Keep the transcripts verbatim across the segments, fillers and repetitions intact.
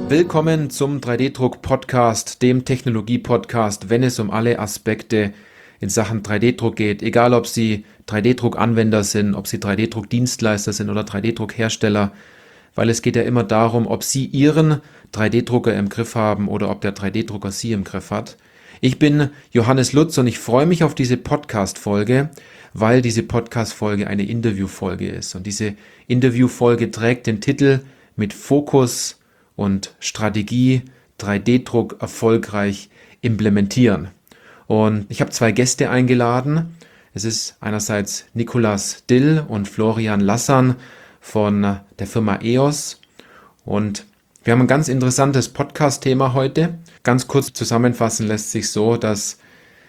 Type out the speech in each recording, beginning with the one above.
Willkommen zum drei D-Druck-Podcast, dem Technologie-Podcast, wenn es um alle Aspekte in Sachen drei D-Druck geht. Egal, ob Sie drei D-Druck-Anwender sind, ob Sie drei D-Druck-Dienstleister sind oder drei D-Druck-Hersteller, weil es geht ja immer darum, ob Sie Ihren drei D-Drucker im Griff haben oder ob der drei D-Drucker Sie im Griff hat. Ich bin Johannes Lutz und ich freue mich auf diese Podcast-Folge, weil diese Podcast-Folge eine Interview-Folge ist. Und diese Interview-Folge trägt den Titel mit Fokus und Strategie drei D-Druck erfolgreich implementieren. Und ich habe zwei Gäste eingeladen. Es ist einerseits Nicolas Dill und Florian Lassan von der Firma E O S. Und wir haben ein ganz interessantes Podcast-Thema heute. Ganz kurz zusammenfassen lässt sich so, dass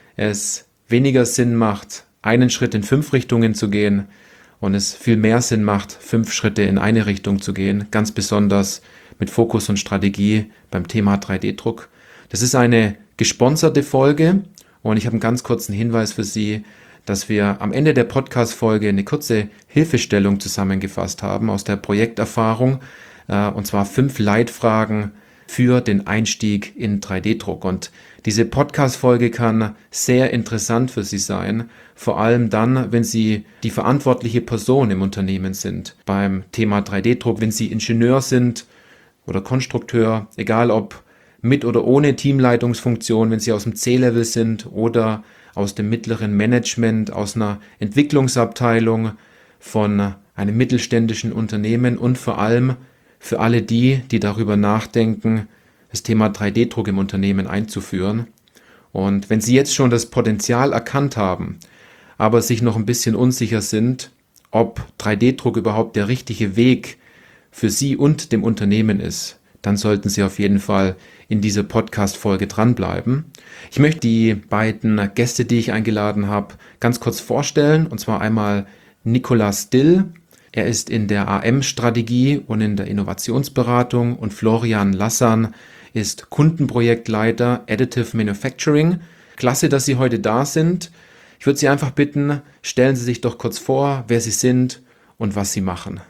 es weniger Sinn macht, einen Schritt in fünf Richtungen zu gehen und es viel mehr Sinn macht, fünf Schritte in eine Richtung zu gehen, ganz besonders mit Fokus und Strategie beim Thema drei D-Druck. Das ist eine gesponserte Folge und ich habe einen ganz kurzen Hinweis für Sie, dass wir am Ende der Podcast-Folge eine kurze Hilfestellung zusammengefasst haben aus der Projekterfahrung, äh, und zwar fünf Leitfragen für den Einstieg in drei D-Druck. Und diese Podcast-Folge kann sehr interessant für Sie sein, vor allem dann, wenn Sie die verantwortliche Person im Unternehmen sind beim Thema drei D-Druck, wenn Sie Ingenieur sind oder Konstrukteur, egal ob mit oder ohne Teamleitungsfunktion, wenn Sie aus dem C-Level sind oder aus dem mittleren Management, aus einer Entwicklungsabteilung von einem mittelständischen Unternehmen und vor allem für alle die, die darüber nachdenken, das Thema drei D-Druck im Unternehmen einzuführen. Und wenn Sie jetzt schon das Potenzial erkannt haben, aber sich noch ein bisschen unsicher sind, ob drei D-Druck überhaupt der richtige Weg für Sie und dem Unternehmen ist, dann sollten Sie auf jeden Fall in dieser Podcast-Folge dranbleiben. Ich möchte die beiden Gäste, die ich eingeladen habe, ganz kurz vorstellen. Und zwar einmal Nicolas Dill. Er ist in der A M-Strategie und in der Innovationsberatung und Florian Lassan ist Kundenprojektleiter Additive Manufacturing. Klasse, dass Sie heute da sind. Ich würde Sie einfach bitten, stellen Sie sich doch kurz vor, wer Sie sind und was Sie machen.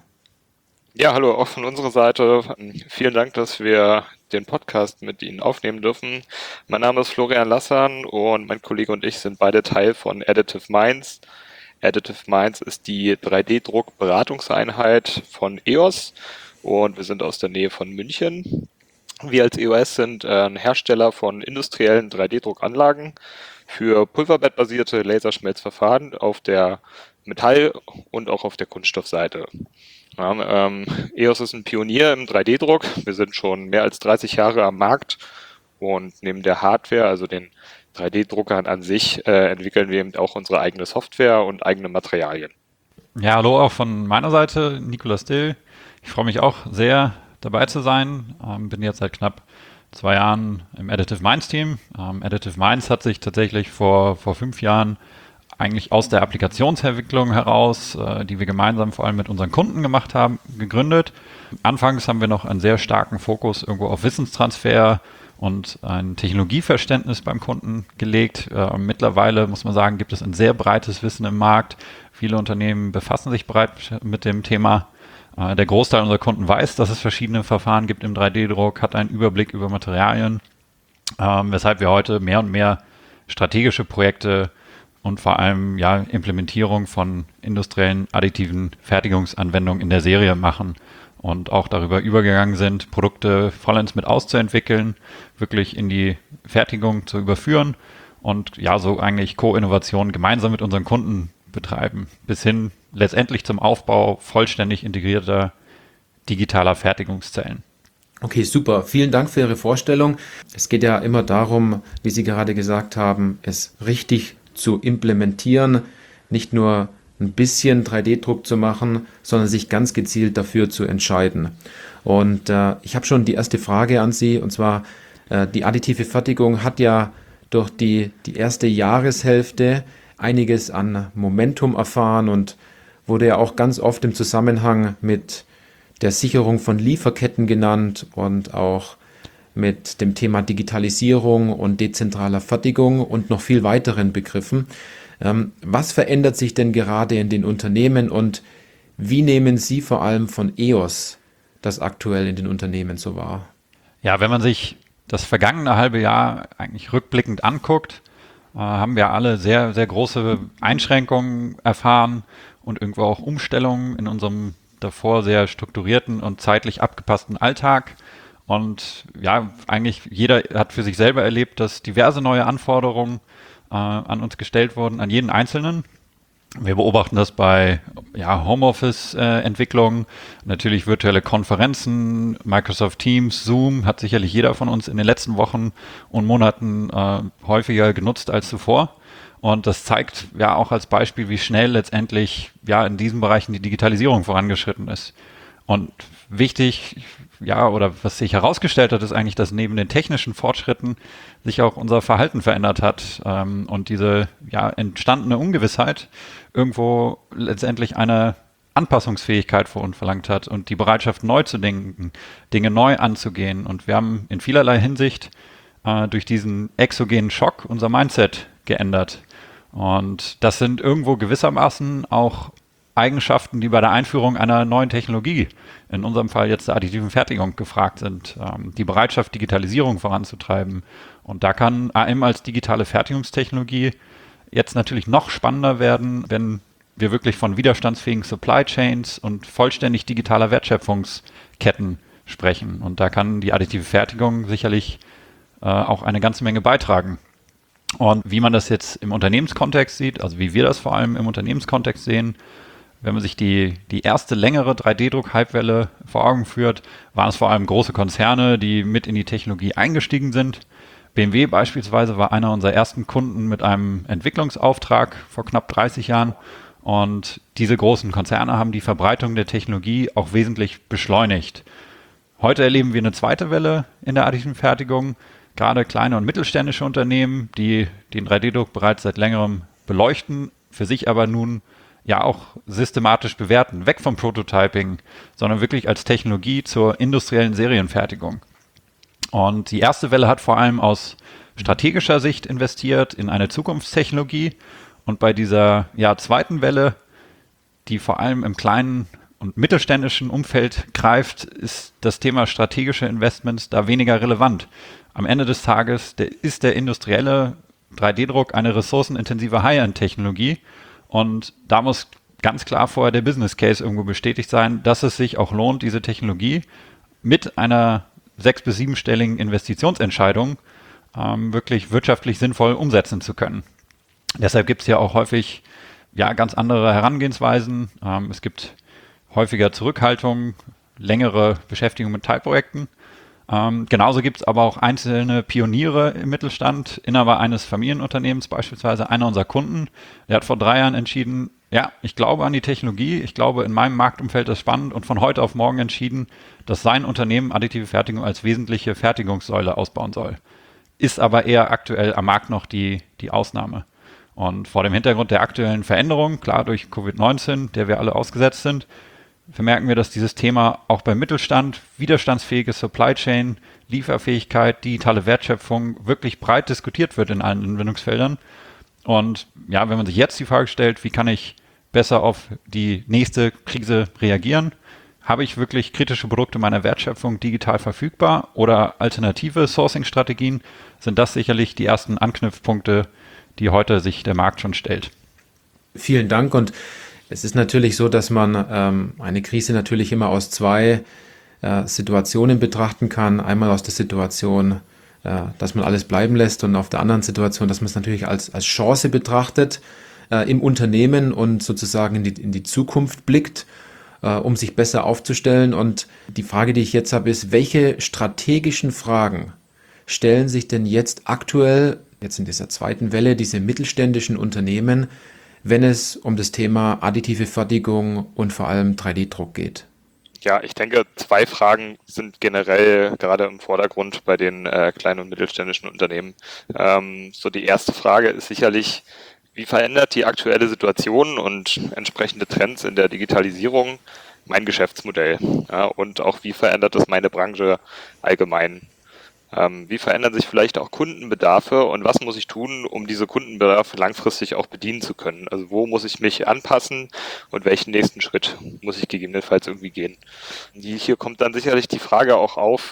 Ja, hallo, auch von unserer Seite. Vielen Dank, dass wir den Podcast mit Ihnen aufnehmen dürfen. Mein Name ist Florian Lassan und mein Kollege und ich sind beide Teil von Additive Minds. Additive Minds ist die drei D-Druck-Beratungseinheit von E O S und wir sind aus der Nähe von München. Wir als E O S sind ein Hersteller von industriellen drei D-Druckanlagen für pulverbettbasierte Laserschmelzverfahren auf der Metall- und auch auf der Kunststoffseite. Ja, ähm, E O S ist ein Pionier im drei D-Druck. Wir sind schon mehr als dreißig Jahre am Markt und neben der Hardware, also den drei D-Druckern an sich, äh, entwickeln wir eben auch unsere eigene Software und eigene Materialien. Ja, hallo auch von meiner Seite, Nicolas Dill. Ich freue mich auch sehr, dabei zu sein. Ähm, bin jetzt seit knapp zwei Jahren im Additive Minds Team. Ähm, Additive Minds hat sich tatsächlich vor, vor fünf Jahren eigentlich aus der Applikationsentwicklung heraus, äh, die wir gemeinsam vor allem mit unseren Kunden gemacht haben, gegründet. Anfangs haben wir noch einen sehr starken Fokus irgendwo auf Wissenstransfer und ein Technologieverständnis beim Kunden gelegt. Äh, mittlerweile, muss man sagen, gibt es ein sehr breites Wissen im Markt. Viele Unternehmen befassen sich bereits mit dem Thema. Äh, der Großteil unserer Kunden weiß, dass es verschiedene Verfahren gibt im drei D-Druck, hat einen Überblick über Materialien, äh, weshalb wir heute mehr und mehr strategische Projekte und vor allem ja, Implementierung von industriellen additiven Fertigungsanwendungen in der Serie machen und auch darüber übergegangen sind, Produkte vollends mit auszuentwickeln, wirklich in die Fertigung zu überführen und ja, so eigentlich Co-Innovation gemeinsam mit unseren Kunden betreiben, bis hin letztendlich zum Aufbau vollständig integrierter digitaler Fertigungszellen. Okay, super. Vielen Dank für Ihre Vorstellung. Es geht ja immer darum, wie Sie gerade gesagt haben, es richtig zu implementieren, nicht nur ein bisschen drei D-Druck zu machen, sondern sich ganz gezielt dafür zu entscheiden. Und äh, ich habe schon die erste Frage an Sie, und zwar äh, die additive Fertigung hat ja durch die, die erste Jahreshälfte einiges an Momentum erfahren und wurde ja auch ganz oft im Zusammenhang mit der Sicherung von Lieferketten genannt und auch mit dem Thema Digitalisierung und dezentraler Fertigung und noch viel weiteren Begriffen. Ähm, was verändert sich denn gerade in den Unternehmen und wie nehmen Sie vor allem von E O S das aktuell in den Unternehmen so wahr? Ja, wenn man sich das vergangene halbe Jahr eigentlich rückblickend anguckt, äh, haben wir alle sehr, sehr große Einschränkungen erfahren und irgendwo auch Umstellungen in unserem davor sehr strukturierten und zeitlich abgepassten Alltag. Und ja, eigentlich jeder hat für sich selber erlebt, dass diverse neue Anforderungen äh, an uns gestellt wurden, an jeden Einzelnen. Wir beobachten das bei ja, Homeoffice-Entwicklungen, natürlich virtuelle Konferenzen, Microsoft Teams, Zoom hat sicherlich jeder von uns in den letzten Wochen und Monaten äh, häufiger genutzt als zuvor. Und das zeigt ja auch als Beispiel, wie schnell letztendlich ja in diesen Bereichen die Digitalisierung vorangeschritten ist. Und wichtig, ja, oder was sich herausgestellt hat, ist eigentlich, dass neben den technischen Fortschritten sich auch unser Verhalten verändert hat ähm, und diese ja entstandene Ungewissheit irgendwo letztendlich eine Anpassungsfähigkeit vor uns verlangt hat und die Bereitschaft, neu zu denken, Dinge neu anzugehen. Und wir haben in vielerlei Hinsicht äh, durch diesen exogenen Schock unser Mindset geändert. Und das sind irgendwo gewissermaßen auch Eigenschaften, die bei der Einführung einer neuen Technologie, in unserem Fall jetzt der additiven Fertigung, gefragt sind. Ähm, die Bereitschaft, Digitalisierung voranzutreiben. Und da kann A M als digitale Fertigungstechnologie jetzt natürlich noch spannender werden, wenn wir wirklich von widerstandsfähigen Supply Chains und vollständig digitaler Wertschöpfungsketten sprechen. Und da kann die additive Fertigung sicherlich äh, auch eine ganze Menge beitragen. Und wie man das jetzt im Unternehmenskontext sieht, also wie wir das vor allem im Unternehmenskontext sehen, wenn man sich die, die erste längere drei D Druck-Hypewelle vor Augen führt, waren es vor allem große Konzerne, die mit in die Technologie eingestiegen sind. B M W beispielsweise war einer unserer ersten Kunden mit einem Entwicklungsauftrag vor knapp dreißig Jahren. Und diese großen Konzerne haben die Verbreitung der Technologie auch wesentlich beschleunigt. Heute erleben wir eine zweite Welle in der additiven Fertigung. Gerade kleine und mittelständische Unternehmen, die den drei D Druck bereits seit längerem beleuchten, für sich aber nun ja auch systematisch bewerten, weg vom Prototyping, sondern wirklich als Technologie zur industriellen Serienfertigung. Und die erste Welle hat vor allem aus strategischer Sicht investiert in eine Zukunftstechnologie. Und bei dieser ja, zweiten Welle, die vor allem im kleinen und mittelständischen Umfeld greift, ist das Thema strategische Investments da weniger relevant. Am Ende des Tages der, ist der industrielle drei D Druck eine ressourcenintensive High-End-Technologie. Und da muss ganz klar vorher der Business Case irgendwo bestätigt sein, dass es sich auch lohnt, diese Technologie mit einer sechs- bis siebenstelligen Investitionsentscheidung ähm, wirklich wirtschaftlich sinnvoll umsetzen zu können. Deshalb gibt es ja auch häufig ja, ganz andere Herangehensweisen. Ähm, es gibt häufiger Zurückhaltung, längere Beschäftigung mit Teilprojekten. Ähm, genauso gibt es aber auch einzelne Pioniere im Mittelstand, Inhaber eines Familienunternehmens, beispielsweise einer unserer Kunden, der hat vor drei Jahren entschieden, ja, ich glaube an die Technologie, ich glaube in meinem Marktumfeld ist spannend und von heute auf morgen entschieden, dass sein Unternehmen additive Fertigung als wesentliche Fertigungssäule ausbauen soll. Ist aber eher aktuell am Markt noch die, die Ausnahme. Und vor dem Hintergrund der aktuellen Veränderungen, klar durch Covid neunzehn, der wir alle ausgesetzt sind, vermerken wir, dass dieses Thema auch beim Mittelstand, widerstandsfähige Supply Chain, Lieferfähigkeit, digitale Wertschöpfung wirklich breit diskutiert wird in allen Anwendungsfeldern. Und ja, wenn man sich jetzt die Frage stellt, wie kann ich besser auf die nächste Krise reagieren? Habe ich wirklich kritische Produkte meiner Wertschöpfung digital verfügbar oder alternative Sourcing-Strategien? Sind das sicherlich die ersten Anknüpfpunkte, die heute sich der Markt schon stellt? Vielen Dank. Und es ist natürlich so, dass man ähm, eine Krise natürlich immer aus zwei äh, Situationen betrachten kann. Einmal aus der Situation, äh, dass man alles bleiben lässt, und auf der anderen Situation, dass man es natürlich als, als Chance betrachtet äh, im Unternehmen und sozusagen in die, in die Zukunft blickt, äh, um sich besser aufzustellen. Und die Frage, die ich jetzt habe, ist, welche strategischen Fragen stellen sich denn jetzt aktuell, jetzt in dieser zweiten Welle, diese mittelständischen Unternehmen, wenn es um das Thema additive Fertigung und vor allem drei D Druck geht? Ja, ich denke, zwei Fragen sind generell gerade im Vordergrund bei den äh, kleinen und mittelständischen Unternehmen. Ähm, so die erste Frage ist sicherlich, wie verändert die aktuelle Situation und entsprechende Trends in der Digitalisierung mein Geschäftsmodell? Ja, und auch wie verändert das meine Branche allgemein? Ähm, wie verändern sich vielleicht auch Kundenbedarfe und was muss ich tun, um diese Kundenbedarfe langfristig auch bedienen zu können? Also wo muss ich mich anpassen und welchen nächsten Schritt muss ich gegebenenfalls irgendwie gehen? Die, hier kommt dann sicherlich die Frage auch auf,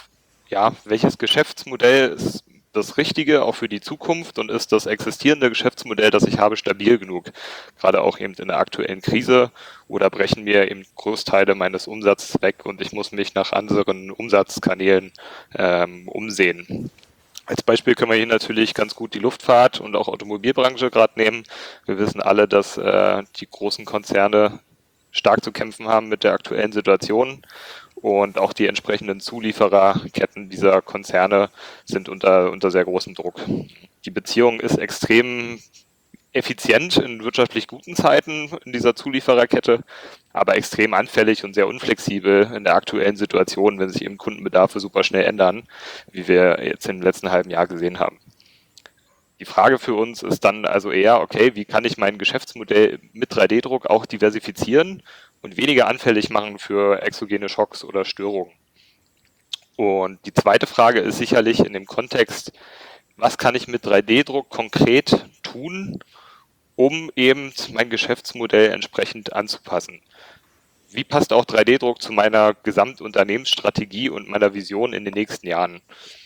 ja, welches Geschäftsmodell ist das Richtige auch für die Zukunft und ist das existierende Geschäftsmodell, das ich habe, stabil genug? Gerade auch eben in der aktuellen Krise, oder brechen mir eben Großteile meines Umsatzes weg und ich muss mich nach anderen Umsatzkanälen ähm, umsehen. Als Beispiel können wir hier natürlich ganz gut die Luftfahrt und auch Automobilbranche gerade nehmen. Wir wissen alle, dass äh, die großen Konzerne stark zu kämpfen haben mit der aktuellen Situation. Und auch die entsprechenden Zuliefererketten dieser Konzerne sind unter, unter sehr großem Druck. Die Beziehung ist extrem effizient in wirtschaftlich guten Zeiten in dieser Zuliefererkette, aber extrem anfällig und sehr unflexibel in der aktuellen Situation, wenn sich eben Kundenbedarfe super schnell ändern, wie wir jetzt im letzten halben Jahr gesehen haben. Die Frage für uns ist dann also eher, okay, wie kann ich mein Geschäftsmodell mit drei D Druck auch diversifizieren und weniger anfällig machen für exogene Schocks oder Störungen? Und die zweite Frage ist sicherlich in dem Kontext, was kann ich mit drei D Druck konkret tun, um eben mein Geschäftsmodell entsprechend anzupassen? Wie passt auch drei D Druck zu meiner Gesamtunternehmensstrategie und meiner Vision in den nächsten Jahren?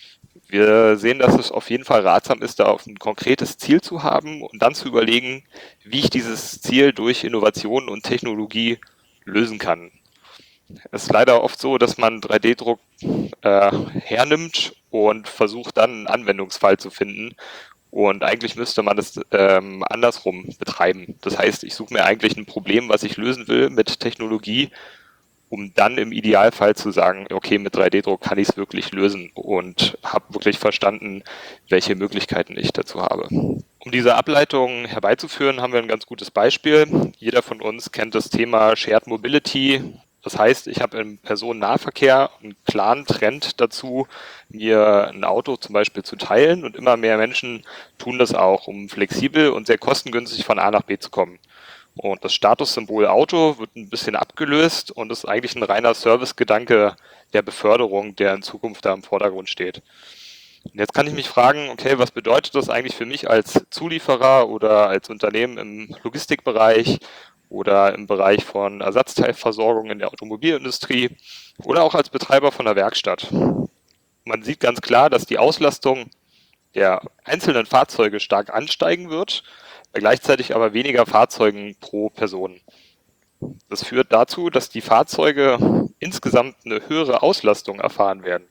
Wir sehen, dass es auf jeden Fall ratsam ist, da auf ein konkretes Ziel zu haben und dann zu überlegen, wie ich dieses Ziel durch Innovation und Technologie lösen kann. Es ist leider oft so, dass man drei D Druck äh, hernimmt und versucht dann einen Anwendungsfall zu finden. Und eigentlich müsste man das ähm, andersrum betreiben. Das heißt, ich suche mir eigentlich ein Problem, was ich lösen will mit Technologie, um dann im Idealfall zu sagen, okay, mit drei D Druck kann ich es wirklich lösen und habe wirklich verstanden, welche Möglichkeiten ich dazu habe. Um diese Ableitung herbeizuführen, haben wir ein ganz gutes Beispiel. Jeder von uns kennt das Thema Shared Mobility. Das heißt, ich habe im Personennahverkehr einen klaren Trend dazu, mir ein Auto zum Beispiel zu teilen, und immer mehr Menschen tun das auch, um flexibel und sehr kostengünstig von A nach B zu kommen. Und das Statussymbol Auto wird ein bisschen abgelöst und ist eigentlich ein reiner Servicegedanke der Beförderung, der in Zukunft da im Vordergrund steht. Und jetzt kann ich mich fragen, okay, was bedeutet das eigentlich für mich als Zulieferer oder als Unternehmen im Logistikbereich oder im Bereich von Ersatzteilversorgung in der Automobilindustrie oder auch als Betreiber von einer Werkstatt? Man sieht ganz klar, dass die Auslastung der einzelnen Fahrzeuge stark ansteigen wird, bei gleichzeitig aber weniger Fahrzeugen pro Person. Das führt dazu, dass die Fahrzeuge insgesamt eine höhere Auslastung erfahren werden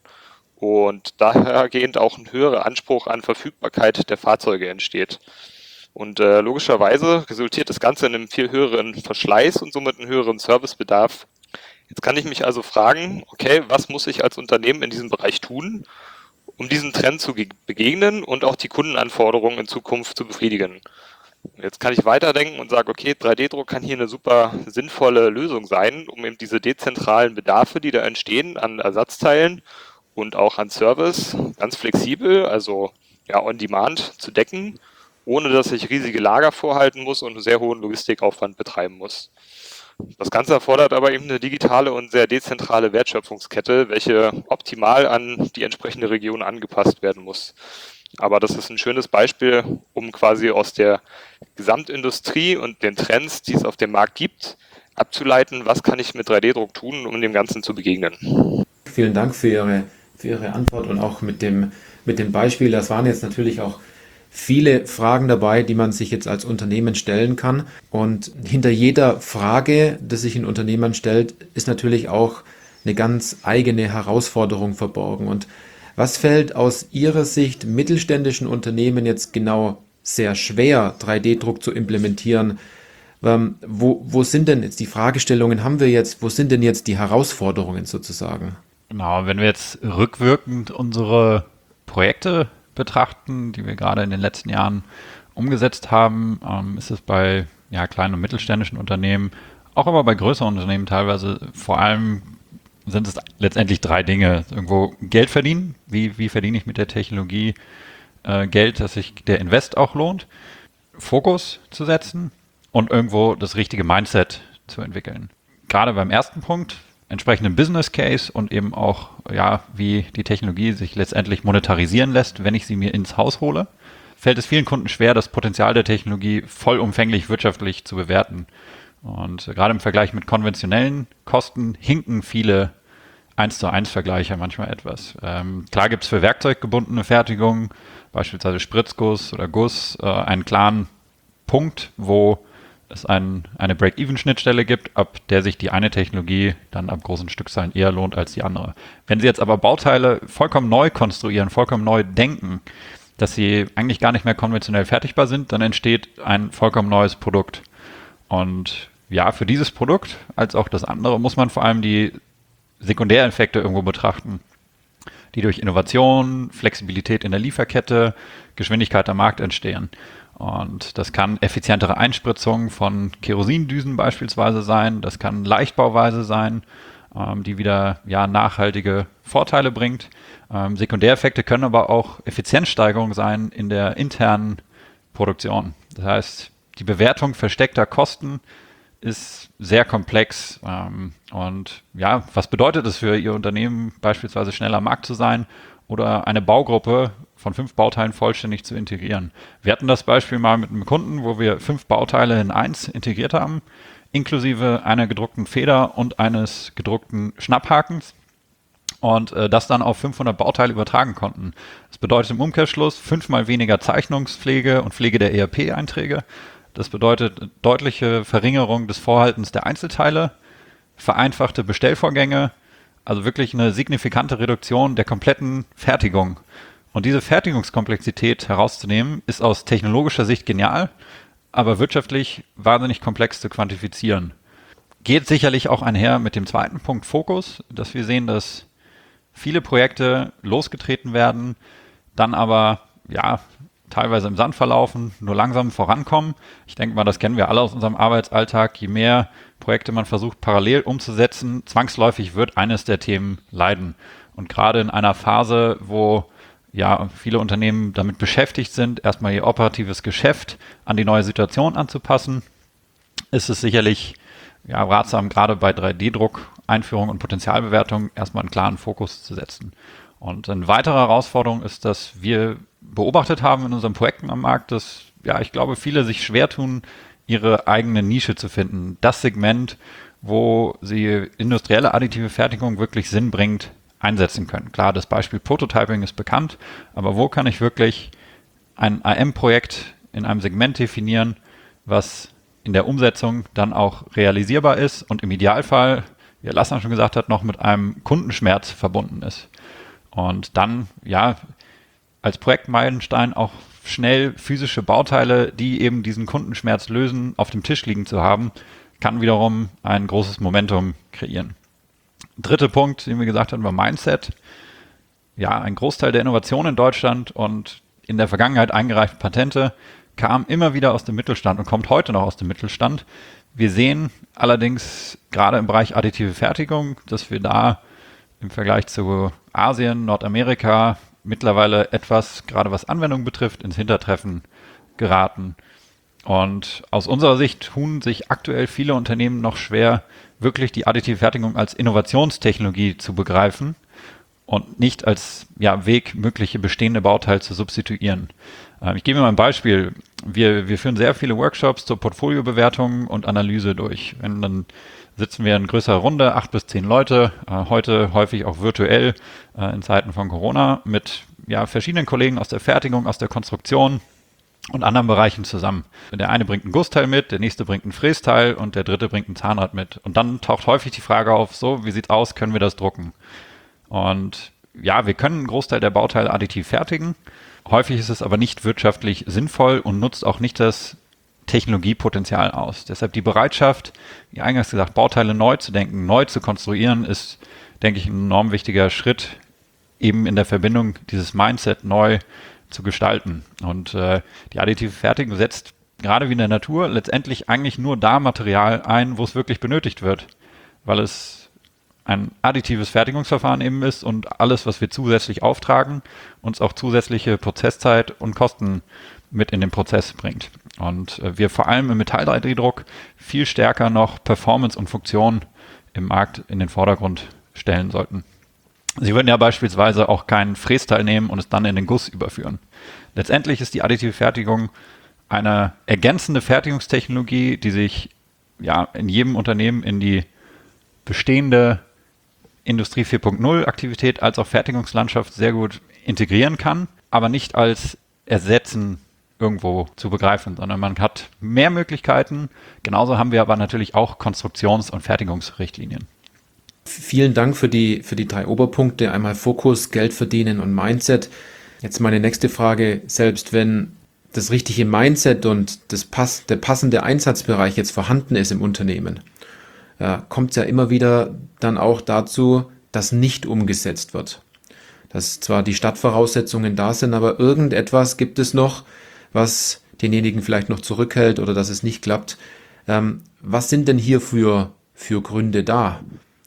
und dahergehend auch ein höherer Anspruch an Verfügbarkeit der Fahrzeuge entsteht. Und äh, logischerweise resultiert das Ganze in einem viel höheren Verschleiß und somit einen höheren Servicebedarf. Jetzt kann ich mich also fragen, okay, was muss ich als Unternehmen in diesem Bereich tun, um diesem Trend zu begegnen und auch die Kundenanforderungen in Zukunft zu befriedigen? Jetzt kann ich weiterdenken und sage, okay, drei D Druck kann hier eine super sinnvolle Lösung sein, um eben diese dezentralen Bedarfe, die da entstehen an Ersatzteilen und auch an Service, ganz flexibel, also ja on demand zu decken, ohne dass ich riesige Lager vorhalten muss und einen sehr hohen Logistikaufwand betreiben muss. Das Ganze erfordert aber eben eine digitale und sehr dezentrale Wertschöpfungskette, welche optimal an die entsprechende Region angepasst werden muss. Aber das ist ein schönes Beispiel, um quasi aus der Gesamtindustrie und den Trends, die es auf dem Markt gibt, abzuleiten, was kann ich mit drei D Druck tun, um dem Ganzen zu begegnen. Vielen Dank für Ihre, für Ihre Antwort und auch mit dem, mit dem Beispiel. Das waren jetzt natürlich auch viele Fragen dabei, die man sich jetzt als Unternehmen stellen kann. Und hinter jeder Frage, die sich ein Unternehmen stellt, ist natürlich auch eine ganz eigene Herausforderung verborgen. Und was fällt aus Ihrer Sicht mittelständischen Unternehmen jetzt genau sehr schwer, drei D Druck zu implementieren? Ähm, wo, wo sind denn jetzt die Fragestellungen, haben wir jetzt, wo sind denn jetzt die Herausforderungen sozusagen? Genau, wenn wir jetzt rückwirkend unsere Projekte betrachten, die wir gerade in den letzten Jahren umgesetzt haben, ähm, ist es bei ja, kleinen und mittelständischen Unternehmen, auch aber bei größeren Unternehmen teilweise vor allem sind es letztendlich drei Dinge. Irgendwo Geld verdienen, wie, wie verdiene ich mit der Technologie äh, Geld, dass sich der Invest auch lohnt, Fokus zu setzen und irgendwo das richtige Mindset zu entwickeln. Gerade beim ersten Punkt, entsprechenden Business Case und eben auch, ja, wie die Technologie sich letztendlich monetarisieren lässt, wenn ich sie mir ins Haus hole, fällt es vielen Kunden schwer, das Potenzial der Technologie vollumfänglich wirtschaftlich zu bewerten. Und gerade im Vergleich mit konventionellen Kosten hinken viele eins zu eins Vergleiche manchmal etwas. Ähm, klar gibt es für werkzeuggebundene Fertigung, beispielsweise Spritzguss oder Guss, äh, einen klaren Punkt, wo es ein, eine Break-Even-Schnittstelle gibt, ab der sich die eine Technologie dann ab großen Stückzahlen eher lohnt als die andere. Wenn Sie jetzt aber Bauteile vollkommen neu konstruieren, vollkommen neu denken, dass sie eigentlich gar nicht mehr konventionell fertigbar sind, dann entsteht ein vollkommen neues Produkt. Und ja, für dieses Produkt als auch das andere muss man vor allem die Sekundäreffekte irgendwo betrachten, die durch Innovation, Flexibilität in der Lieferkette, Geschwindigkeit am Markt entstehen. Und das kann effizientere Einspritzung von Kerosindüsen beispielsweise sein, das kann Leichtbauweise sein, ähm, die wieder ja, nachhaltige Vorteile bringt. Ähm, Sekundäreffekte können aber auch Effizienzsteigerung sein in der internen Produktion. Das heißt, die Bewertung versteckter Kosten ist sehr komplex. Ähm, und ja, was bedeutet es für Ihr Unternehmen, beispielsweise schneller am Markt zu sein oder eine Baugruppe von fünf Bauteilen vollständig zu integrieren? Wir hatten das Beispiel mal mit einem Kunden, wo wir fünf Bauteile in eins integriert haben, inklusive einer gedruckten Feder und eines gedruckten Schnapphakens und äh, das dann auf fünfhundert Bauteile übertragen konnten. Das bedeutet im Umkehrschluss fünfmal weniger Zeichnungspflege und Pflege der E R P-Einträge. Das bedeutet deutliche Verringerung des Vorhaltens der Einzelteile, vereinfachte Bestellvorgänge, also wirklich eine signifikante Reduktion der kompletten Fertigung. Und diese Fertigungskomplexität herauszunehmen, ist aus technologischer Sicht genial, aber wirtschaftlich wahnsinnig komplex zu quantifizieren. Geht sicherlich auch einher mit dem zweiten Punkt Fokus, dass wir sehen, dass viele Projekte losgetreten werden, dann aber ja teilweise im Sand verlaufen, nur langsam vorankommen. Ich denke mal, das kennen wir alle aus unserem Arbeitsalltag. Je mehr Projekte man versucht parallel umzusetzen, zwangsläufig wird eines der Themen leiden. Und gerade in einer Phase, wo ja viele Unternehmen damit beschäftigt sind, erstmal ihr operatives Geschäft an die neue Situation anzupassen, ist es sicherlich ja, ratsam, gerade bei drei D Druck, Einführung und Potenzialbewertung erstmal einen klaren Fokus zu setzen. Und eine weitere Herausforderung ist, dass wir beobachtet haben in unseren Projekten am Markt, dass ja, ich glaube, viele sich schwer tun, ihre eigene Nische zu finden. Das Segment, wo sie industrielle additive Fertigung wirklich sinnbringend einsetzen können. Klar, das Beispiel Prototyping ist bekannt, aber wo kann ich wirklich ein A M-Projekt in einem Segment definieren, was in der Umsetzung dann auch realisierbar ist und im Idealfall, wie Lassan schon gesagt hat, noch mit einem Kundenschmerz verbunden ist. Und dann, ja, als Projektmeilenstein auch schnell physische Bauteile, die eben diesen Kundenschmerz lösen, auf dem Tisch liegen zu haben, kann wiederum ein großes Momentum kreieren. Dritter Punkt, den wir gesagt haben, war Mindset. Ja, ein Großteil der Innovation in Deutschland und in der Vergangenheit eingereichte Patente kam immer wieder aus dem Mittelstand und kommt heute noch aus dem Mittelstand. Wir sehen allerdings gerade im Bereich additive Fertigung, dass wir da im Vergleich zu Asien, Nordamerika mittlerweile etwas, gerade was Anwendung betrifft, ins Hintertreffen geraten. Und aus unserer Sicht tun sich aktuell viele Unternehmen noch schwer, wirklich die additive Fertigung als Innovationstechnologie zu begreifen und nicht als ja, Weg, mögliche bestehende Bauteile zu substituieren. Ähm, ich gebe mal ein Beispiel. Wir, wir führen sehr viele Workshops zur Portfoliobewertung und Analyse durch. Wenn, dann sitzen wir in größerer Runde, acht bis zehn Leute, äh, heute häufig auch virtuell äh, in Zeiten von Corona, mit ja, verschiedenen Kollegen aus der Fertigung, aus der Konstruktion und anderen Bereichen zusammen. Der eine bringt ein Gussteil mit, der nächste bringt ein Frästeil und der dritte bringt ein Zahnrad mit. Und dann taucht häufig die Frage auf, so, wie sieht's aus, können wir das drucken? Und ja, wir können einen Großteil der Bauteile additiv fertigen. Häufig ist es aber nicht wirtschaftlich sinnvoll und nutzt auch nicht das Technologiepotenzial aus. Deshalb die Bereitschaft, wie eingangs gesagt, Bauteile neu zu denken, neu zu konstruieren, ist, denke ich, ein enorm wichtiger Schritt, eben in der Verbindung dieses Mindset neu zu gestalten. Und äh, die additive Fertigung setzt gerade wie in der Natur letztendlich eigentlich nur da Material ein, wo es wirklich benötigt wird, weil es ein additives Fertigungsverfahren eben ist und alles, was wir zusätzlich auftragen, uns auch zusätzliche Prozesszeit und Kosten mit in den Prozess bringt. Und äh, wir vor allem im Metall drei D Druck viel stärker noch Performance und Funktion im Markt in den Vordergrund stellen sollten. Sie würden ja beispielsweise auch kein Frästeil nehmen und es dann in den Guss überführen. Letztendlich ist die additive Fertigung eine ergänzende Fertigungstechnologie, die sich ja in jedem Unternehmen in die bestehende Industrie vier Punkt null Aktivität als auch Fertigungslandschaft sehr gut integrieren kann, aber nicht als Ersetzen irgendwo zu begreifen, sondern man hat mehr Möglichkeiten. Genauso haben wir aber natürlich auch Konstruktions- und Fertigungsrichtlinien. Vielen Dank für die, für die drei Oberpunkte. Einmal Fokus, Geld verdienen und Mindset. Jetzt meine nächste Frage. Selbst wenn das richtige Mindset und das pass, der passende Einsatzbereich jetzt vorhanden ist im Unternehmen, ja, kommt es ja immer wieder dann auch dazu, dass nicht umgesetzt wird. Dass zwar die Stadtvoraussetzungen da sind, aber irgendetwas gibt es noch, was denjenigen vielleicht noch zurückhält oder dass es nicht klappt. Ähm, was sind denn hier für, für Gründe da?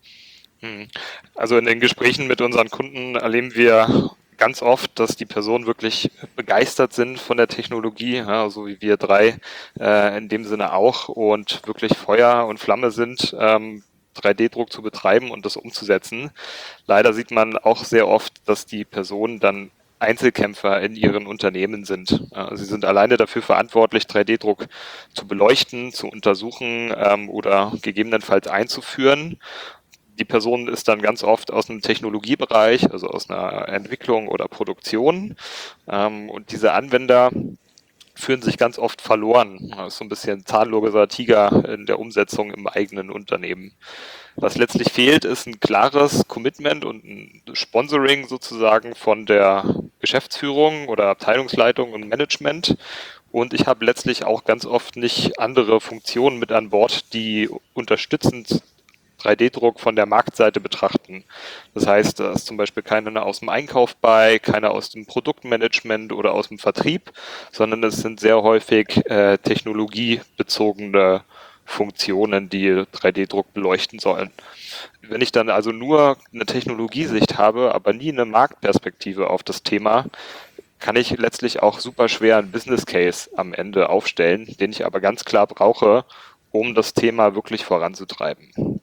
Also in den Gesprächen mit unseren Kunden erleben wir ganz oft, dass die Personen wirklich begeistert sind von der Technologie, ja, so wie wir drei äh, in dem Sinne auch, und wirklich Feuer und Flamme sind, ähm, drei D Druck zu betreiben und das umzusetzen. Leider sieht man auch sehr oft, dass die Personen dann Einzelkämpfer in ihren Unternehmen sind. Sie sind alleine dafür verantwortlich, drei D Druck zu beleuchten, zu untersuchen ähm, oder gegebenenfalls einzuführen. Die Person ist dann ganz oft aus einem Technologiebereich, also aus einer Entwicklung oder Produktion. Ähm, und diese Anwender fühlen sich ganz oft verloren. Das ist so ein bisschen zahnloser Tiger in der Umsetzung im eigenen Unternehmen. Was letztlich fehlt, ist ein klares Commitment und ein Sponsoring sozusagen von der Geschäftsführung oder Abteilungsleitung und Management. Und ich habe letztlich auch ganz oft nicht andere Funktionen mit an Bord, die unterstützend drei D Druck von der Marktseite betrachten. Das heißt, da ist zum Beispiel keiner aus dem Einkauf bei, keiner aus dem Produktmanagement oder aus dem Vertrieb, sondern es sind sehr häufig äh, technologiebezogene Funktionen, die drei D Druck beleuchten sollen. Wenn ich dann also nur eine Technologiesicht habe, aber nie eine Marktperspektive auf das Thema, kann ich letztlich auch super schwer einen Business Case am Ende aufstellen, den ich aber ganz klar brauche, um das Thema wirklich voranzutreiben.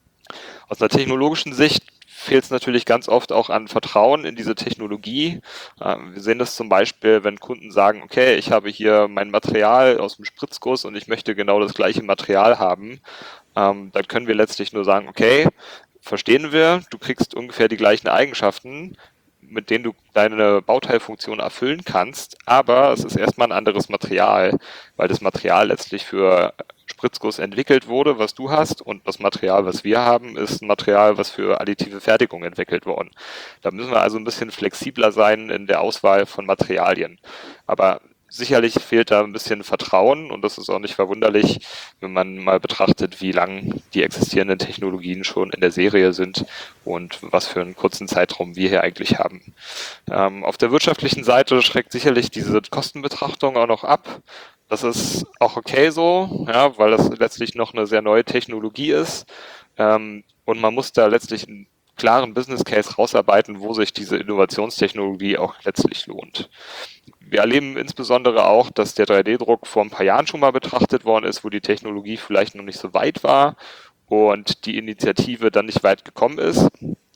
Aus einer technologischen Sicht fehlt es natürlich ganz oft auch an Vertrauen in diese Technologie. Wir sehen das zum Beispiel, wenn Kunden sagen, okay, ich habe hier mein Material aus dem Spritzguss und ich möchte genau das gleiche Material haben. Dann können wir letztlich nur sagen, okay, verstehen wir, du kriegst ungefähr die gleichen Eigenschaften, mit denen du deine Bauteilfunktion erfüllen kannst, aber es ist erstmal ein anderes Material, weil das Material letztlich für Spritzguss entwickelt wurde, was du hast, und das Material, was wir haben, ist ein Material, was für additive Fertigung entwickelt worden. Da müssen wir also ein bisschen flexibler sein in der Auswahl von Materialien. Aber sicherlich fehlt da ein bisschen Vertrauen, und das ist auch nicht verwunderlich, wenn man mal betrachtet, wie lang die existierenden Technologien schon in der Serie sind und was für einen kurzen Zeitraum wir hier eigentlich haben. Ähm, auf der wirtschaftlichen Seite schreckt sicherlich diese Kostenbetrachtung auch noch ab. Das ist auch okay so, ja, weil das letztlich noch eine sehr neue Technologie ist, ähm, und man muss da letztlich einen klaren Business Case rausarbeiten, wo sich diese Innovationstechnologie auch letztlich lohnt. Wir erleben insbesondere auch, dass der drei D Druck vor ein paar Jahren schon mal betrachtet worden ist, wo die Technologie vielleicht noch nicht so weit war und die Initiative dann nicht weit gekommen ist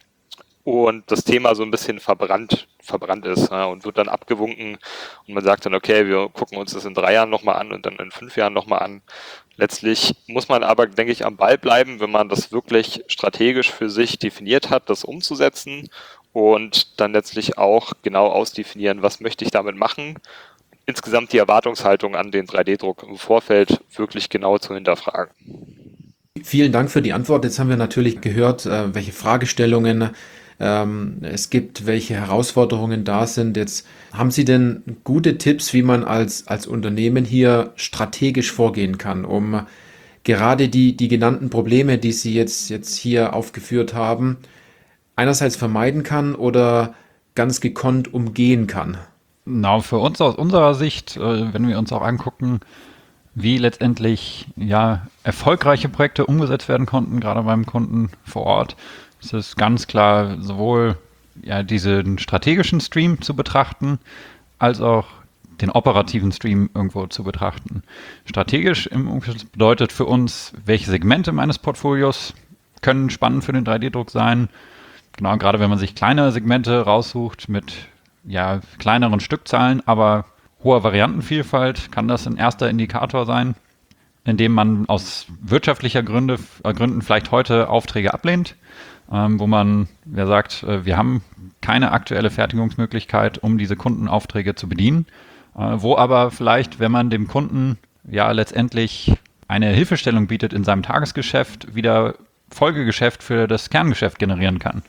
und das Thema so ein bisschen verbrannt, verbrannt ist, ja, und wird dann abgewunken und man sagt dann, okay, wir gucken uns das in drei Jahren nochmal an und dann in fünf Jahren nochmal an. Letztlich muss man aber, denke ich, am Ball bleiben, wenn man das wirklich strategisch für sich definiert hat, das umzusetzen und dann letztlich auch genau ausdefinieren, was möchte ich damit machen. Insgesamt die Erwartungshaltung an den drei D Druck im Vorfeld wirklich genau zu hinterfragen. Vielen Dank für die Antwort. Jetzt haben wir natürlich gehört, welche Fragestellungen es gibt, welche Herausforderungen da sind. Jetzt haben Sie denn gute Tipps, wie man als, als Unternehmen hier strategisch vorgehen kann, um gerade die, die genannten Probleme, die Sie jetzt, jetzt hier aufgeführt haben, einerseits vermeiden kann oder ganz gekonnt umgehen kann? Na, für uns aus unserer Sicht, wenn wir uns auch angucken, wie letztendlich ja erfolgreiche Projekte umgesetzt werden konnten, gerade beim Kunden vor Ort, ist es ganz klar sowohl ja, diesen strategischen Stream zu betrachten, als auch den operativen Stream irgendwo zu betrachten. Strategisch im Umkehrschluss bedeutet für uns, welche Segmente meines Portfolios können spannend für den drei D Druck sein. Genau, gerade wenn man sich kleine Segmente raussucht mit ja, kleineren Stückzahlen, aber hoher Variantenvielfalt, kann das ein erster Indikator sein. indem man aus wirtschaftlicher Gründe, äh, Gründen vielleicht heute Aufträge ablehnt, ähm, wo man ja sagt, äh, wir haben keine aktuelle Fertigungsmöglichkeit, um diese Kundenaufträge zu bedienen, äh, wo aber vielleicht, wenn man dem Kunden ja letztendlich eine Hilfestellung bietet in seinem Tagesgeschäft, wieder Folgegeschäft für das Kerngeschäft generieren kann.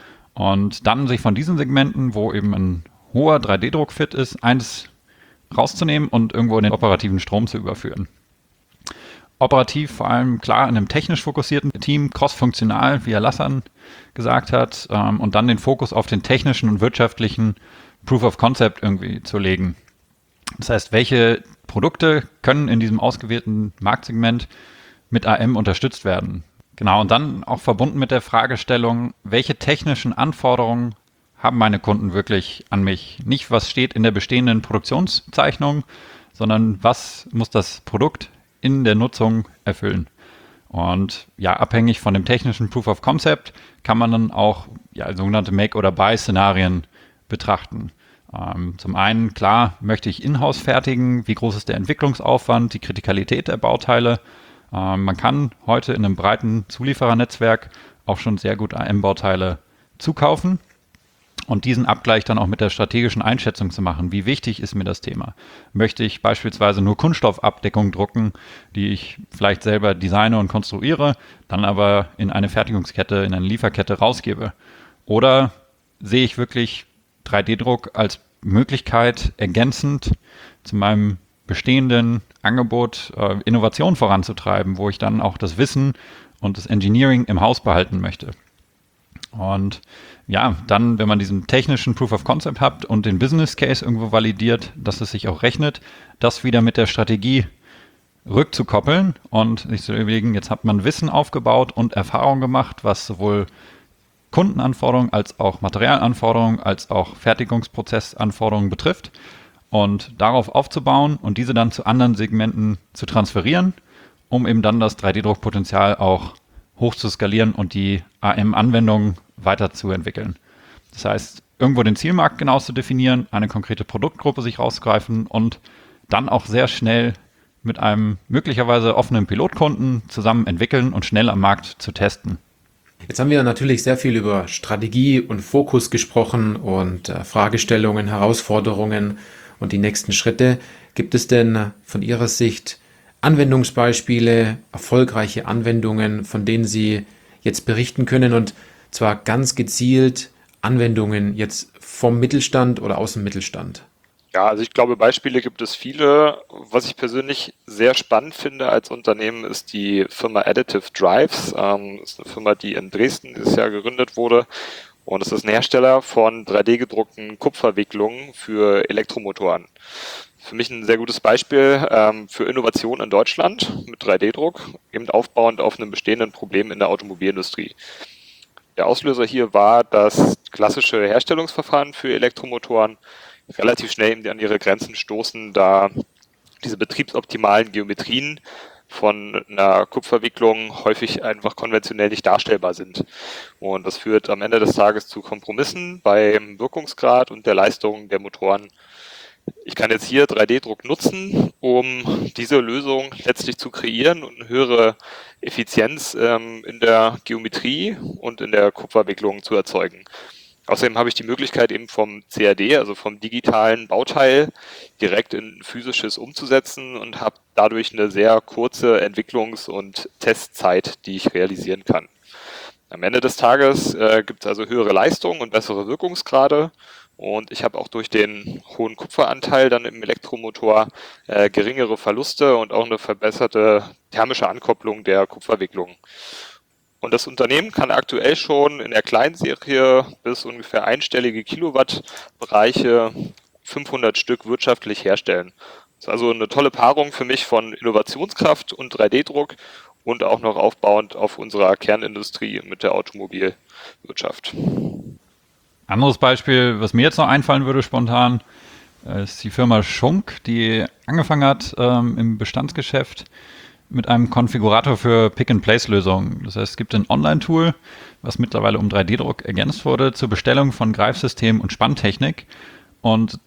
Und dann sich von diesen Segmenten, wo eben ein hoher drei D Druck fit ist, eins rauszunehmen und irgendwo in den operativen Strom zu überführen. Operativ vor allem klar in einem technisch fokussierten Team, cross-funktional, wie Herr Lassan gesagt hat, ähm, und dann den Fokus auf den technischen und wirtschaftlichen Proof of Concept irgendwie zu legen. Das heißt, welche Produkte können in diesem ausgewählten Marktsegment mit A M unterstützt werden? Genau, und dann auch verbunden mit der Fragestellung, welche technischen Anforderungen haben meine Kunden wirklich an mich? Nicht, was steht in der bestehenden Produktionszeichnung, sondern was muss das Produkt in der Nutzung erfüllen? Und ja, abhängig von dem technischen Proof of Concept kann man dann auch ja, sogenannte Make- oder Buy-Szenarien betrachten. Ähm, zum einen, klar, möchte ich in-house fertigen? Wie groß ist der Entwicklungsaufwand, die Kritikalität der Bauteile? Ähm, man kann heute in einem breiten Zulieferernetzwerk auch schon sehr gut A M-Bauteile zukaufen. Und diesen Abgleich dann auch mit der strategischen Einschätzung zu machen. Wie wichtig ist mir das Thema? Möchte ich beispielsweise nur Kunststoffabdeckung drucken, die ich vielleicht selber designe und konstruiere, dann aber in eine Fertigungskette, in eine Lieferkette rausgebe? Oder sehe ich wirklich drei D Druck als Möglichkeit, ergänzend zu meinem bestehenden Angebot äh, Innovation voranzutreiben, wo ich dann auch das Wissen und das Engineering im Haus behalten möchte? Und ja, dann, wenn man diesen technischen Proof of Concept hat und den Business Case irgendwo validiert, dass es sich auch rechnet, das wieder mit der Strategie rückzukoppeln und sich zu überlegen, jetzt hat man Wissen aufgebaut und Erfahrung gemacht, was sowohl Kundenanforderungen als auch Materialanforderungen als auch Fertigungsprozessanforderungen betrifft und darauf aufzubauen und diese dann zu anderen Segmenten zu transferieren, um eben dann das drei D Druckpotenzial auch hoch zu skalieren und die A M-Anwendungen weiterzuentwickeln. Das heißt, irgendwo den Zielmarkt genau zu definieren, eine konkrete Produktgruppe sich rausgreifen und dann auch sehr schnell mit einem möglicherweise offenen Pilotkunden zusammen entwickeln und schnell am Markt zu testen. Jetzt haben wir natürlich sehr viel über Strategie und Fokus gesprochen und äh, Fragestellungen, Herausforderungen und die nächsten Schritte. Gibt es denn von Ihrer Sicht Anwendungsbeispiele, erfolgreiche Anwendungen, von denen Sie jetzt berichten können und zwar ganz gezielt Anwendungen jetzt vom Mittelstand oder aus dem Mittelstand? Ja, also ich glaube, Beispiele gibt es viele. Was ich persönlich sehr spannend finde als Unternehmen ist die Firma Additive Drives. Ähm, das ist eine Firma, die in Dresden dieses Jahr gegründet wurde. Und es ist ein Hersteller von drei D gedruckten Kupferwicklungen für Elektromotoren. Für mich ein sehr gutes Beispiel ähm, für Innovation in Deutschland mit drei D Druck, eben aufbauend auf einem bestehenden Problem in der Automobilindustrie. Der Auslöser hier war, dass klassische Herstellungsverfahren für Elektromotoren relativ schnell an ihre Grenzen stoßen, da diese betriebsoptimalen Geometrien von einer Kupferwicklung häufig einfach konventionell nicht darstellbar sind. Und das führt am Ende des Tages zu Kompromissen beim Wirkungsgrad und der Leistung der Motoren. Ich kann jetzt hier drei D Druck nutzen, um diese Lösung letztlich zu kreieren und eine höhere Effizienz ähm, in der Geometrie und in der Kupferwicklung zu erzeugen. Außerdem habe ich die Möglichkeit eben vom C A D, also vom digitalen Bauteil, direkt in physisches umzusetzen und habe dadurch eine sehr kurze Entwicklungs- und Testzeit, die ich realisieren kann. Am Ende des Tages äh, gibt es also höhere Leistung und bessere Wirkungsgrade. Und ich habe auch durch den hohen Kupferanteil dann im Elektromotor äh, geringere Verluste und auch eine verbesserte thermische Ankopplung der Kupferwicklung. Und das Unternehmen kann aktuell schon in der Kleinserie bis ungefähr einstellige Kilowattbereiche fünfhundert Stück wirtschaftlich herstellen. Das ist also eine tolle Paarung für mich von Innovationskraft und drei D Druck und auch noch aufbauend auf unserer Kernindustrie mit der Automobilwirtschaft. Anderes Beispiel, was mir jetzt noch einfallen würde spontan, ist die Firma Schunk, die angefangen hat ähm, im Bestandsgeschäft mit einem Konfigurator für Pick-and-Place-Lösungen. Das heißt, es gibt ein Online-Tool, was mittlerweile um drei D Druck ergänzt wurde, zur Bestellung von Greifsystemen und Spanntechnik. Und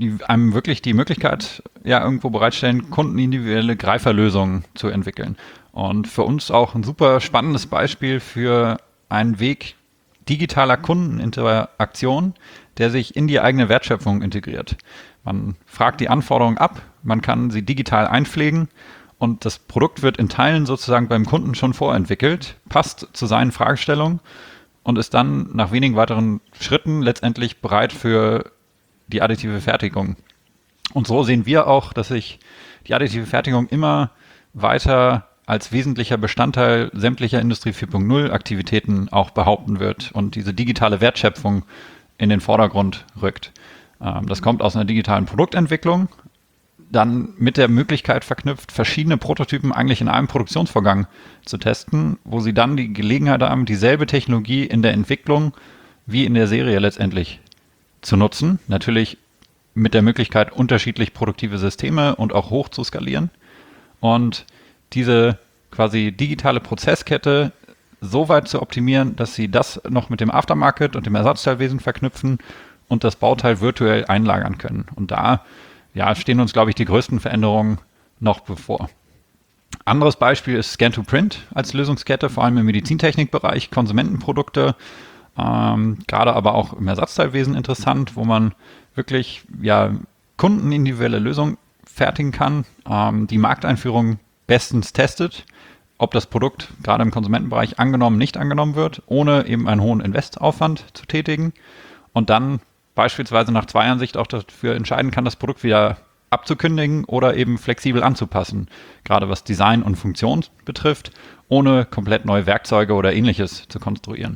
die einem wirklich die Möglichkeit ja irgendwo bereitstellen, kundenindividuelle Greiferlösungen zu entwickeln. Und für uns auch ein super spannendes Beispiel für einen Weg digitaler Kundeninteraktion, der sich in die eigene Wertschöpfung integriert. Man fragt die Anforderungen ab, man kann sie digital einpflegen und das Produkt wird in Teilen sozusagen beim Kunden schon vorentwickelt, passt zu seinen Fragestellungen und ist dann nach wenigen weiteren Schritten letztendlich bereit für die additive Fertigung. Und so sehen wir auch, dass sich die additive Fertigung immer weiter als wesentlicher Bestandteil sämtlicher Industrie vier Punkt null Aktivitäten auch behaupten wird und diese digitale Wertschöpfung in den Vordergrund rückt. Ähm, das kommt aus einer digitalen Produktentwicklung, dann mit der Möglichkeit verknüpft, verschiedene Prototypen eigentlich in einem Produktionsvorgang zu testen, wo sie dann die Gelegenheit haben, dieselbe Technologie in der Entwicklung wie in der Serie letztendlich zu nutzen. Natürlich mit der Möglichkeit, unterschiedlich produktive Systeme und auch hoch zu skalieren. Und diese quasi digitale Prozesskette so weit zu optimieren, dass sie das noch mit dem Aftermarket und dem Ersatzteilwesen verknüpfen und das Bauteil virtuell einlagern können. Und da ja, stehen uns, glaube ich, die größten Veränderungen noch bevor. Anderes Beispiel ist Scan-to-Print als Lösungskette, vor allem im Medizintechnikbereich, Konsumentenprodukte, ähm, gerade aber auch im Ersatzteilwesen interessant, wo man wirklich ja, kundenindividuelle Lösungen fertigen kann, ähm, die Markteinführung bestens testet, ob das Produkt gerade im Konsumentenbereich angenommen, nicht angenommen wird, ohne eben einen hohen Investaufwand zu tätigen und dann beispielsweise nach zwei Jahren Sicht auch dafür entscheiden kann, das Produkt wieder abzukündigen oder eben flexibel anzupassen, gerade was Design und Funktion betrifft, ohne komplett neue Werkzeuge oder ähnliches zu konstruieren.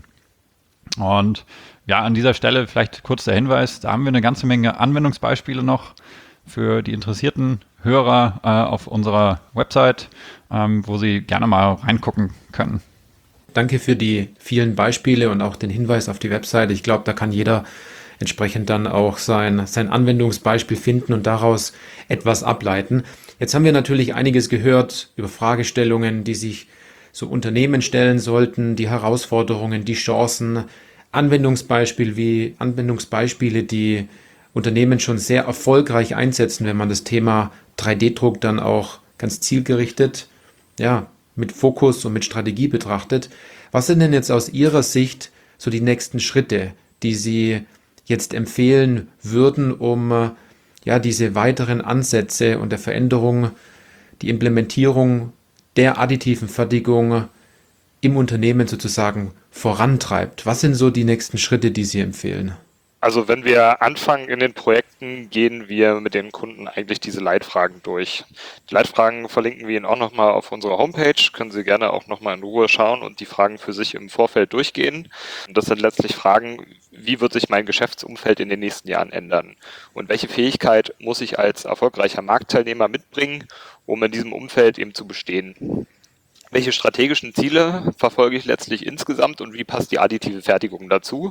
Und ja, an dieser Stelle vielleicht kurz der Hinweis, da haben wir eine ganze Menge Anwendungsbeispiele noch für die interessierten Hörer äh, auf unserer Website, ähm, wo Sie gerne mal reingucken können. Danke für die vielen Beispiele und auch den Hinweis auf die Website. Ich glaube, da kann jeder entsprechend dann auch sein, sein Anwendungsbeispiel finden und daraus etwas ableiten. Jetzt haben wir natürlich einiges gehört über Fragestellungen, die sich so Unternehmen stellen sollten, die Herausforderungen, die Chancen, Anwendungsbeispiele, wie Anwendungsbeispiele, die Unternehmen schon sehr erfolgreich einsetzen, wenn man das Thema drei D Druck dann auch ganz zielgerichtet, ja, mit Fokus und mit Strategie betrachtet. Was sind denn jetzt aus Ihrer Sicht so die nächsten Schritte, die Sie jetzt empfehlen würden, um ja diese weiteren Ansätze und der Veränderung, die Implementierung der additiven Fertigung im Unternehmen sozusagen vorantreibt? Was sind so die nächsten Schritte, die Sie empfehlen? Also wenn wir anfangen in den Projekten, gehen wir mit den Kunden eigentlich diese Leitfragen durch. Die Leitfragen verlinken wir Ihnen auch nochmal auf unserer Homepage, können Sie gerne auch nochmal in Ruhe schauen und die Fragen für sich im Vorfeld durchgehen. Und das sind letztlich Fragen, wie wird sich mein Geschäftsumfeld in den nächsten Jahren ändern? Und welche Fähigkeit muss ich als erfolgreicher Marktteilnehmer mitbringen, um in diesem Umfeld eben zu bestehen? Welche strategischen Ziele verfolge ich letztlich insgesamt und wie passt die additive Fertigung dazu?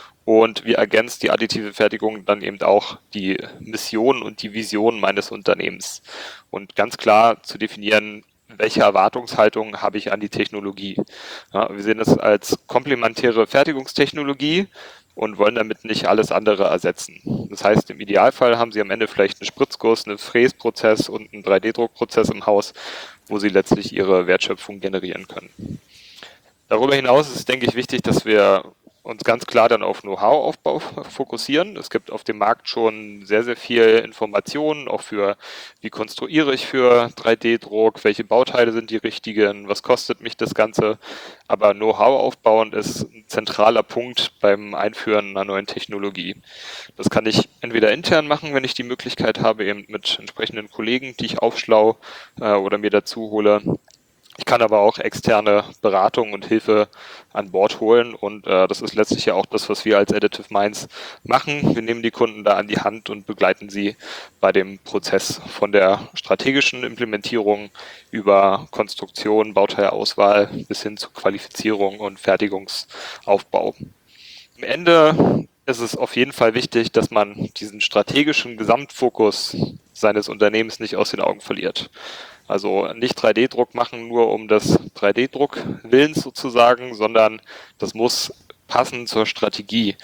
Und wie ergänzt die additive Fertigung dann eben auch die Mission und die Vision meines Unternehmens? Und ganz klar zu definieren, welche Erwartungshaltung habe ich an die Technologie? Ja, wir sehen es als komplementäre Fertigungstechnologie und wollen damit nicht alles andere ersetzen. Das heißt, im Idealfall haben Sie am Ende vielleicht einen Spritzguss, einen Fräsprozess und einen drei D Druckprozess im Haus, wo Sie letztlich Ihre Wertschöpfung generieren können. Darüber hinaus ist es, denke ich, wichtig, dass wir uns ganz klar dann auf Know-how-Aufbau fokussieren. Es gibt auf dem Markt schon sehr, sehr viel Informationen, auch für, wie konstruiere ich für drei D Druck, welche Bauteile sind die richtigen, was kostet mich das Ganze. Aber Know-how aufbauen ist ein zentraler Punkt beim Einführen einer neuen Technologie. Das kann ich entweder intern machen, wenn ich die Möglichkeit habe, eben mit entsprechenden Kollegen, die ich aufschlau äh, oder mir dazu hole. Ich kann aber auch externe Beratung und Hilfe an Bord holen und äh, das ist letztlich ja auch das, was wir als Additive Minds machen. Wir nehmen die Kunden da an die Hand und begleiten sie bei dem Prozess von der strategischen Implementierung über Konstruktion, Bauteilauswahl bis hin zu Qualifizierung und Fertigungsaufbau. Am Ende ist es auf jeden Fall wichtig, dass man diesen strategischen Gesamtfokus seines Unternehmens nicht aus den Augen verliert. Also nicht drei D Druck machen nur um des drei D Druck Willens sozusagen, sondern das muss passen zur Strategie.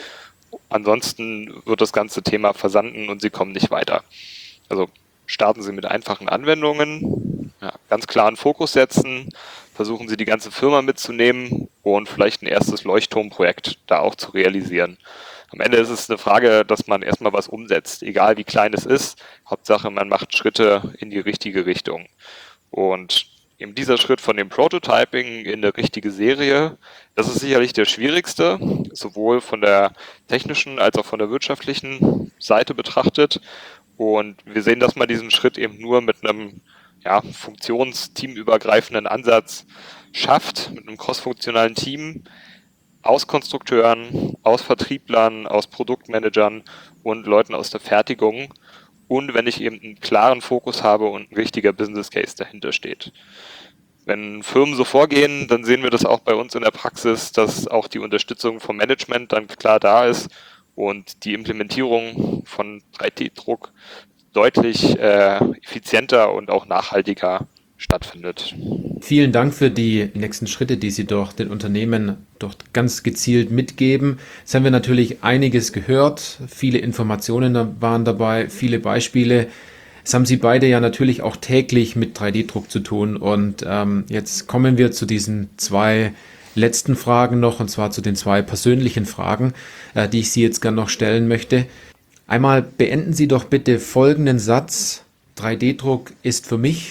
Ansonsten wird das ganze Thema versanden und Sie kommen nicht weiter. Also starten Sie mit einfachen Anwendungen, ja, ganz klaren Fokus setzen, versuchen Sie die ganze Firma mitzunehmen und vielleicht ein erstes Leuchtturmprojekt da auch zu realisieren. Am Ende ist es eine Frage, dass man erstmal was umsetzt, egal wie klein es ist. Hauptsache, man macht Schritte in die richtige Richtung. Und eben dieser Schritt von dem Prototyping in eine richtige Serie, das ist sicherlich der schwierigste, sowohl von der technischen als auch von der wirtschaftlichen Seite betrachtet. Und wir sehen, dass man diesen Schritt eben nur mit einem ja, funktionsteamübergreifenden Ansatz schafft, mit einem crossfunktionalen Team, aus Konstrukteuren, aus Vertrieblern, aus Produktmanagern und Leuten aus der Fertigung. Und wenn ich eben einen klaren Fokus habe und ein richtiger Business Case dahinter steht. Wenn Firmen so vorgehen, dann sehen wir das auch bei uns in der Praxis, dass auch die Unterstützung vom Management dann klar da ist und die Implementierung von drei D Druck deutlich äh, effizienter und auch nachhaltiger stattfindet. Vielen Dank für die nächsten Schritte, die Sie doch den Unternehmen doch ganz gezielt mitgeben. Jetzt haben wir natürlich einiges gehört, viele Informationen waren dabei, viele Beispiele. Jetzt haben Sie beide ja natürlich auch täglich mit drei D Druck zu tun und ähm, jetzt kommen wir zu diesen zwei letzten Fragen noch, und zwar zu den zwei persönlichen Fragen, äh, die ich Sie jetzt gerne noch stellen möchte. Einmal beenden Sie doch bitte folgenden Satz: drei D Druck ist für mich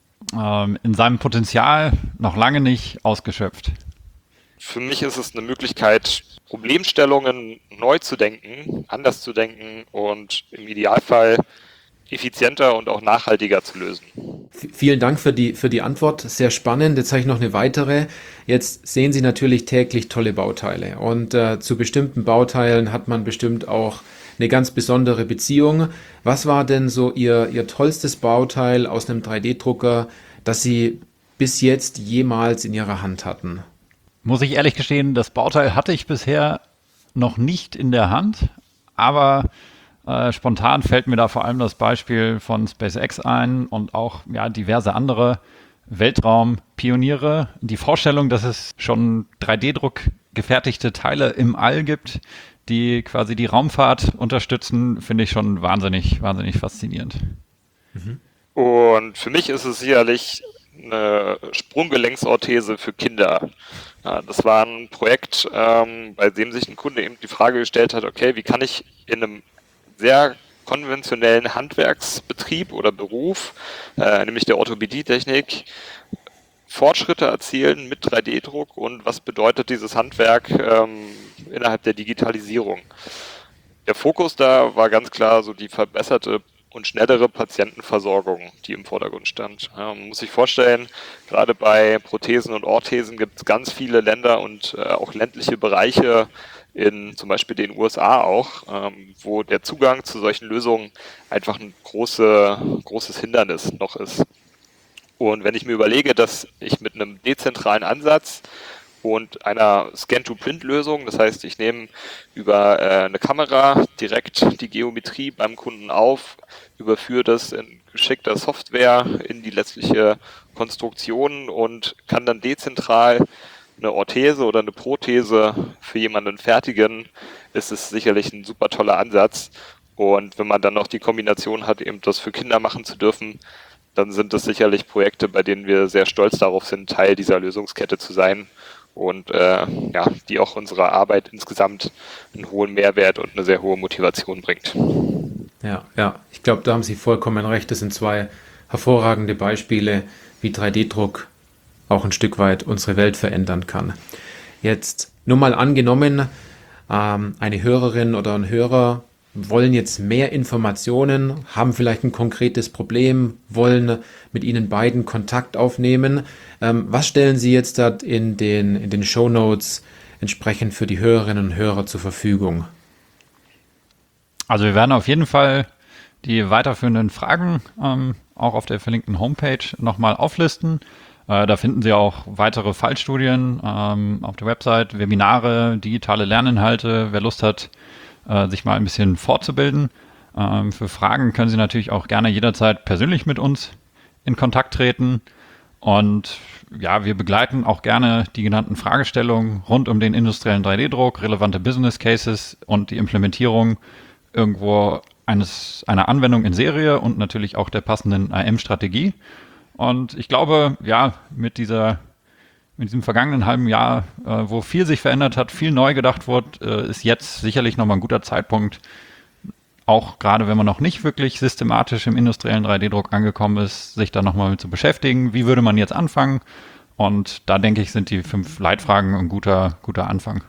in seinem Potenzial noch lange nicht ausgeschöpft. Für mich ist es eine Möglichkeit, Problemstellungen neu zu denken, anders zu denken und im Idealfall effizienter und auch nachhaltiger zu lösen. V- Vielen Dank für die, für die Antwort. Sehr spannend. Jetzt habe ich noch eine weitere. Jetzt sehen Sie natürlich täglich tolle Bauteile. Und äh, zu bestimmten Bauteilen hat man bestimmt auch eine ganz besondere Beziehung. Was war denn so Ihr, Ihr tollstes Bauteil aus einem drei D Drucker, das Sie bis jetzt jemals in Ihrer Hand hatten? Muss ich ehrlich gestehen, das Bauteil hatte ich bisher noch nicht in der Hand, aber äh, spontan fällt mir da vor allem das Beispiel von SpaceX ein und auch ja, diverse andere Weltraumpioniere. Die Vorstellung, dass es schon drei D Druck gefertigte Teile im All gibt, die quasi die Raumfahrt unterstützen, finde ich schon wahnsinnig, wahnsinnig faszinierend. Mhm. Und für mich ist es sicherlich eine Sprunggelenksorthese für Kinder. Ja, das war ein Projekt, ähm, bei dem sich ein Kunde eben die Frage gestellt hat, okay, wie kann ich in einem sehr konventionellen Handwerksbetrieb oder Beruf, äh, nämlich der Orthopädietechnik, Fortschritte erzielen mit drei D Druck und was bedeutet dieses Handwerk ähm, innerhalb der Digitalisierung. Der Fokus da war ganz klar so die verbesserte und schnellere Patientenversorgung, die im Vordergrund stand. Ja, man muss sich vorstellen, gerade bei Prothesen und Orthesen gibt es ganz viele Länder und äh, auch ländliche Bereiche, in zum Beispiel den U S A auch, ähm, wo der Zugang zu solchen Lösungen einfach ein große, großes Hindernis noch ist. Und wenn ich mir überlege, dass ich mit einem dezentralen Ansatz und einer Scan-to-Print-Lösung, das heißt, ich nehme über äh, eine Kamera direkt die Geometrie beim Kunden auf, überführe das in geschickter Software in die letztliche Konstruktion und kann dann dezentral eine Orthese oder eine Prothese für jemanden fertigen, ist es sicherlich ein super toller Ansatz. Und wenn man dann noch die Kombination hat, eben das für Kinder machen zu dürfen, dann sind das sicherlich Projekte, bei denen wir sehr stolz darauf sind, Teil dieser Lösungskette zu sein und äh, ja, die auch unserer Arbeit insgesamt einen hohen Mehrwert und eine sehr hohe Motivation bringt. Ja, ja, ich glaube, da haben Sie vollkommen recht. Das sind zwei hervorragende Beispiele, wie drei D Druck auch ein Stück weit unsere Welt verändern kann. Jetzt nur mal angenommen, ähm, eine Hörerin oder ein Hörer wollen jetzt mehr Informationen, haben vielleicht ein konkretes Problem, wollen mit Ihnen beiden Kontakt aufnehmen. Ähm, was stellen Sie jetzt da in den, in den Shownotes entsprechend für die Hörerinnen und Hörer zur Verfügung? Also wir werden auf jeden Fall die weiterführenden Fragen ähm, auch auf der verlinkten Homepage nochmal auflisten. Äh, da finden Sie auch weitere Fallstudien ähm, auf der Website, Webinare, digitale Lerninhalte. Wer Lust hat, äh, sich mal ein bisschen fortzubilden. Ähm, für Fragen können Sie natürlich auch gerne jederzeit persönlich mit uns in Kontakt treten. Und ja, wir begleiten auch gerne die genannten Fragestellungen rund um den industriellen drei D Druck, relevante Business Cases und die Implementierung irgendwo eines, einer Anwendung in Serie und natürlich auch der passenden A M-Strategie. Und ich glaube, ja, mit dieser, mit diesem vergangenen halben Jahr, äh, wo viel sich verändert hat, viel neu gedacht wurde, äh, ist jetzt sicherlich nochmal ein guter Zeitpunkt, auch gerade wenn man noch nicht wirklich systematisch im industriellen drei D Druck angekommen ist, sich da nochmal mit zu beschäftigen. Wie würde man jetzt anfangen? Und da denke ich, sind die fünf Leitfragen ein guter, guter Anfang.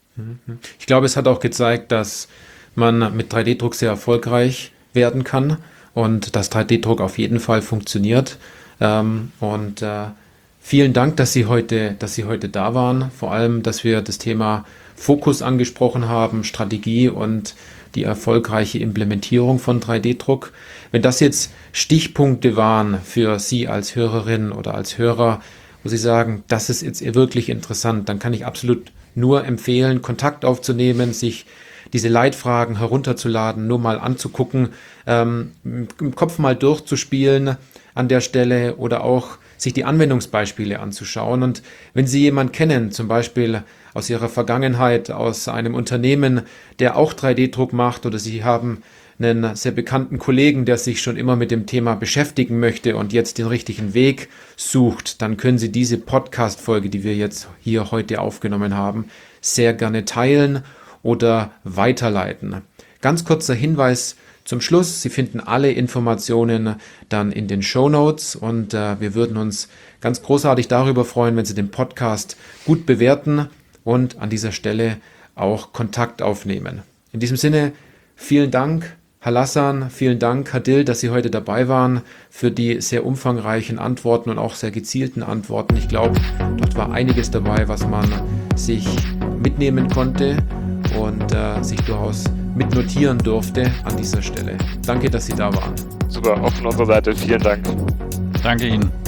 Ich glaube, es hat auch gezeigt, dass man mit drei D Druck sehr erfolgreich werden kann und dass drei D Druck auf jeden Fall funktioniert. Ähm, und äh, vielen Dank, dass Sie heute, dass Sie heute da waren. Vor allem, dass wir das Thema Fokus angesprochen haben, Strategie und die erfolgreiche Implementierung von drei D Druck. Wenn das jetzt Stichpunkte waren für Sie als Hörerin oder als Hörer, wo Sie sagen, das ist jetzt wirklich interessant, dann kann ich absolut nur empfehlen, Kontakt aufzunehmen, sich diese Leitfragen herunterzuladen, nur mal anzugucken, ähm, im Kopf mal durchzuspielen an der Stelle oder auch sich die Anwendungsbeispiele anzuschauen. Und wenn Sie jemanden kennen, zum Beispiel aus Ihrer Vergangenheit, aus einem Unternehmen, der auch drei D Druck macht, oder Sie haben einen sehr bekannten Kollegen, der sich schon immer mit dem Thema beschäftigen möchte und jetzt den richtigen Weg sucht, dann können Sie diese Podcast-Folge, die wir jetzt hier heute aufgenommen haben, sehr gerne teilen oder weiterleiten. Ganz kurzer Hinweis zum Schluss: Sie finden alle Informationen dann in den Shownotes und äh, wir würden uns ganz großartig darüber freuen, wenn Sie den Podcast gut bewerten und an dieser Stelle auch Kontakt aufnehmen. In diesem Sinne, vielen Dank, Herr Lassan, vielen Dank, Herr Dill, dass Sie heute dabei waren für die sehr umfangreichen Antworten und auch sehr gezielten Antworten. Ich glaube, dort war einiges dabei, was man sich mitnehmen konnte und äh, sich durchaus mitnotieren durfte an dieser Stelle. Danke, dass Sie da waren. Super, auch von unserer Seite vielen Dank. Danke Ihnen.